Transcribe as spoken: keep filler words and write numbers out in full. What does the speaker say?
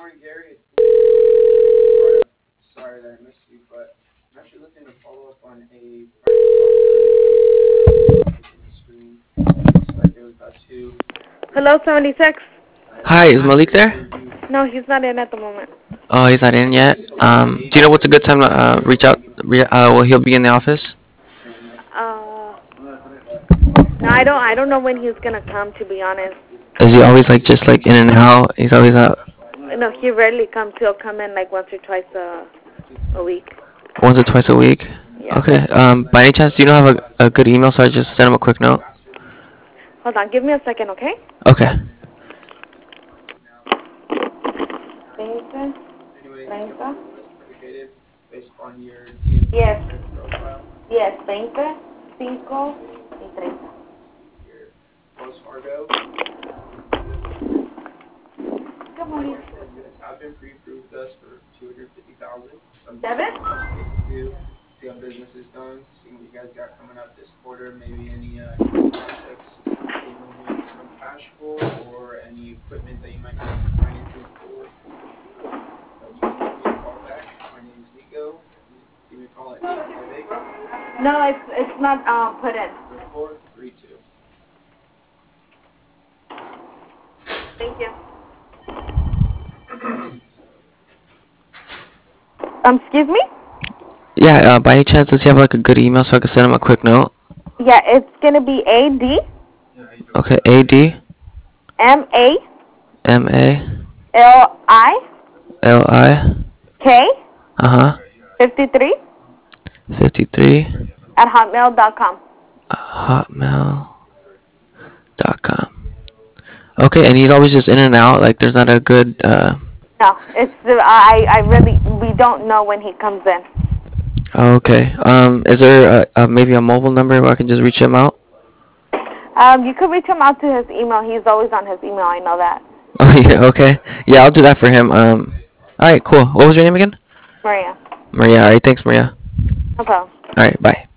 morning, Gary. It's sorry that I missed you, but I'm actually looking to follow up on a screen. Looks like there was about two. Hello, seventy-six. Hi, is Malik there? No, he's not in at the moment. Oh, he's not in yet. Um, do you know what's a good time to uh, reach out? Re- uh, will he'll be in the office? Uh, no, I don't. I don't know when he's gonna come. To be honest, Is he always like just like in and out? He's always out no, he rarely comes. He'll come in like once or twice a a week. once or twice a week. Yeah. Okay. Um, by any chance, do you know have a, a good email so I just send him a quick note? Hold on. Give me a second, okay? Okay. Based on your Yes. profile, Yes. veinte, cinco y treinta. your Wells Fargo. Good morning. You guys have been pre-approved with us for two hundred fifty thousand dollars. Debit? To see how business is going, see what you guys got coming up this quarter, maybe any uh, projects that you want some cash for, or any equipment that you might need some financing for. Uh, you can give me a call back. My name is Nico. Give me a call at eight five eight, No, it's it's not um put in. four four three two. Thank you. Um, excuse me? Yeah. Uh, by any chance, does he have like a good email so I can send him a quick note? Yeah, it's gonna be A D Okay. A D M A M A L I L I. K Uh huh. fifty-three Fifty-three. at hotmail dot com. Hotmail dot com. Okay, and he's always just in and out. Like there's not a good. Uh, No, it's uh, I I really we don't know when he comes in. Okay. Um, is there a, a, maybe a mobile number where I can just reach him out? Um, you could reach him out to his email. He's always on his email. I know that. Oh yeah. Okay. Yeah, I'll do that for him. Um. All right. Cool. What was your name again? Maria. Maria. All right. Thanks, Maria. No problem. All right. Bye.